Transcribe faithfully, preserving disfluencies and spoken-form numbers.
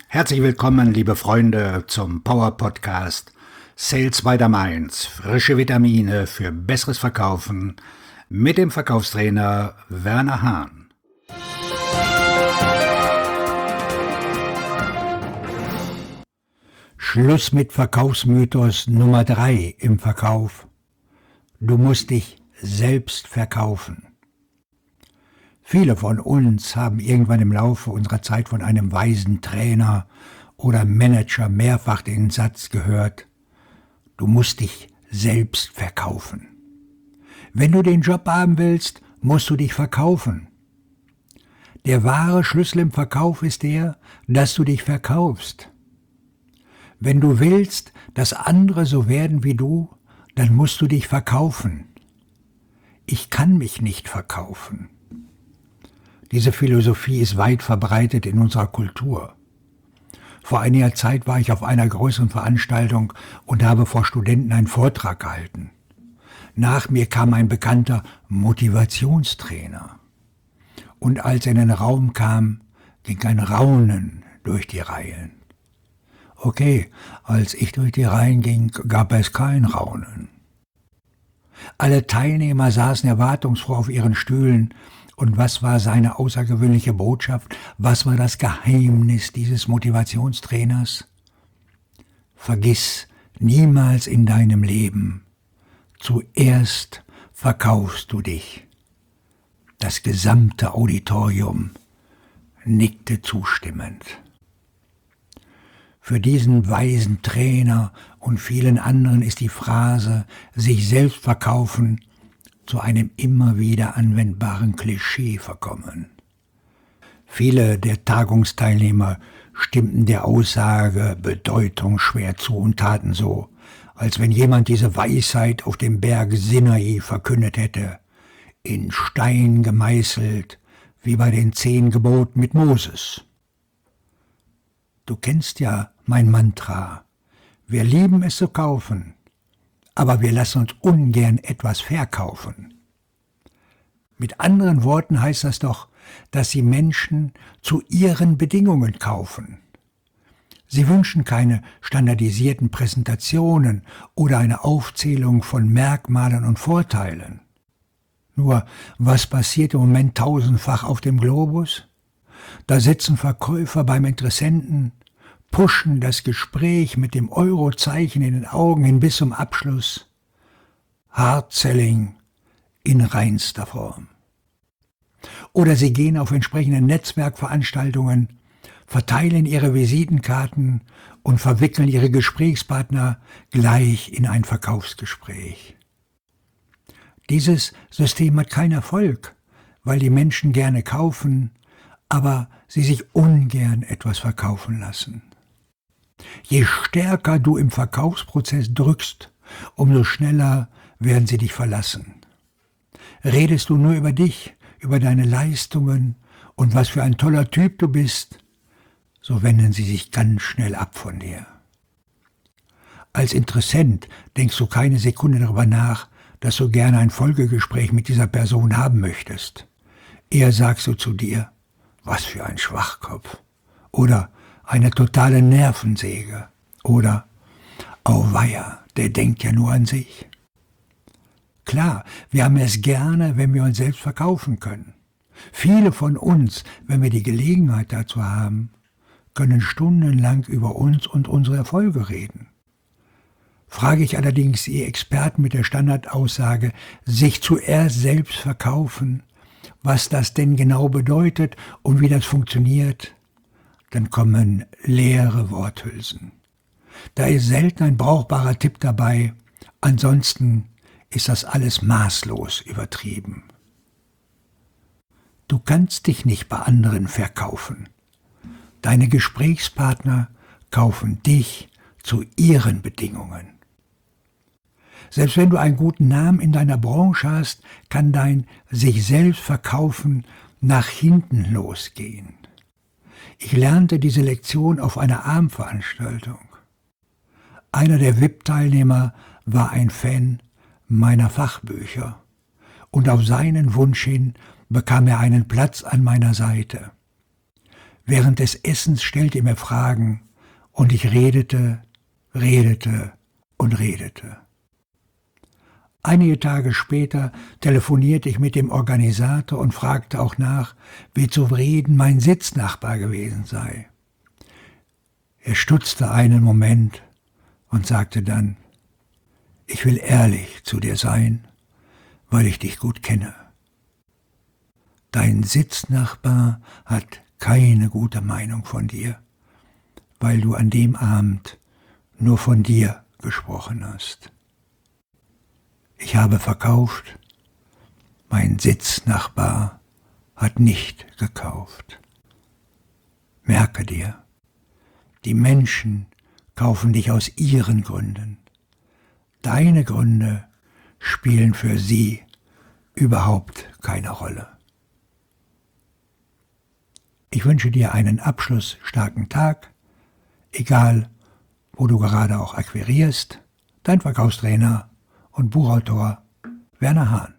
Herzlich willkommen, liebe Freunde, zum Power Podcast Sales by the Mainz. Frische Vitamine für besseres Verkaufen mit dem Verkaufstrainer Werner Hahn. Schluss mit Verkaufsmythos Nummer drei im Verkauf. Du musst dich selbst verkaufen. Viele von uns haben irgendwann im Laufe unserer Zeit von einem weisen Trainer oder Manager mehrfach den Satz gehört: Du musst dich selbst verkaufen. Wenn du den Job haben willst, musst du dich verkaufen. Der wahre Schlüssel im Verkauf ist der, dass du dich verkaufst. Wenn du willst, dass andere so werden wie du, dann musst du dich verkaufen. Ich kann mich nicht verkaufen. Diese Philosophie ist weit verbreitet in unserer Kultur. Vor einiger Zeit war ich auf einer größeren Veranstaltung und habe vor Studenten einen Vortrag gehalten. Nach mir kam ein bekannter Motivationstrainer. Und als er in den Raum kam, ging ein Raunen durch die Reihen. Okay, als ich durch die Reihen ging, gab es kein Raunen. Alle Teilnehmer saßen erwartungsfroh auf ihren Stühlen. Und was war seine außergewöhnliche Botschaft? Was war das Geheimnis dieses Motivationstrainers? Vergiss niemals in deinem Leben: Zuerst verkaufst du dich. Das gesamte Auditorium nickte zustimmend. Für diesen weisen Trainer und vielen anderen ist die Phrase sich selbst verkaufen zu einem immer wieder anwendbaren Klischee verkommen. Viele der Tagungsteilnehmer stimmten der Aussage bedeutungsschwer zu und taten so, als wenn jemand diese Weisheit auf dem Berg Sinai verkündet hätte, in Stein gemeißelt, wie bei den zehn Geboten mit Moses. Du kennst ja mein Mantra: Wir lieben es zu kaufen, aber wir lassen uns ungern etwas verkaufen. Mit anderen Worten heißt das doch, dass sie Menschen zu ihren Bedingungen kaufen. Sie wünschen keine standardisierten Präsentationen oder eine Aufzählung von Merkmalen und Vorteilen. Nur, was passiert im Moment tausendfach auf dem Globus? Da sitzen Verkäufer beim Interessenten, pushen das Gespräch mit dem Eurozeichen in den Augen hin bis zum Abschluss. Hard Selling in reinster Form. Oder sie gehen auf entsprechende Netzwerkveranstaltungen, verteilen ihre Visitenkarten und verwickeln ihre Gesprächspartner gleich in ein Verkaufsgespräch. Dieses System hat keinen Erfolg, weil die Menschen gerne kaufen, aber sie sich ungern etwas verkaufen lassen. Je stärker du im Verkaufsprozess drückst, umso schneller werden sie dich verlassen. Redest du nur über dich, über deine Leistungen und was für ein toller Typ du bist, so wenden sie sich ganz schnell ab von dir. Als Interessent denkst du keine Sekunde darüber nach, dass du gerne ein Folgegespräch mit dieser Person haben möchtest. Eher sagst du zu dir: Was für ein Schwachkopf. Oder eine totale Nervensäge. Oder auweia, der denkt ja nur an sich. Klar, wir haben es gerne, wenn wir uns selbst verkaufen können. Viele von uns, wenn wir die Gelegenheit dazu haben, können stundenlang über uns und unsere Erfolge reden. Frage ich allerdings die Experten mit der Standardaussage, sich zuerst selbst verkaufen, was das denn genau bedeutet und wie das funktioniert, dann kommen leere Worthülsen. Da ist selten ein brauchbarer Tipp dabei, ansonsten ist das alles maßlos übertrieben. Du kannst dich nicht bei anderen verkaufen. Deine Gesprächspartner kaufen dich zu ihren Bedingungen. Selbst wenn du einen guten Namen in deiner Branche hast, kann dein sich selbst verkaufen nach hinten losgehen. Ich lernte diese Lektion auf einer Abendveranstaltung. Einer der V I P-Teilnehmer war ein Fan meiner Fachbücher und auf seinen Wunsch hin bekam er einen Platz an meiner Seite. Während des Essens stellte er mir Fragen und ich redete, redete und redete. Einige Tage später telefonierte ich mit dem Organisator und fragte auch nach, wie zufrieden mein Sitznachbar gewesen sei. Er stutzte einen Moment und sagte dann: Ich will ehrlich zu dir sein, weil ich dich gut kenne. Dein Sitznachbar hat keine gute Meinung von dir, weil du an dem Abend nur von dir gesprochen hast. Ich habe verkauft, mein Sitznachbar hat nicht gekauft. Merke dir, die Menschen kaufen dich aus ihren Gründen. Deine Gründe spielen für sie überhaupt keine Rolle. Ich wünsche dir einen abschlussstarken Tag, egal wo du gerade auch akquirierst. Dein Verkaufstrainer und Buchautor Werner Hahn.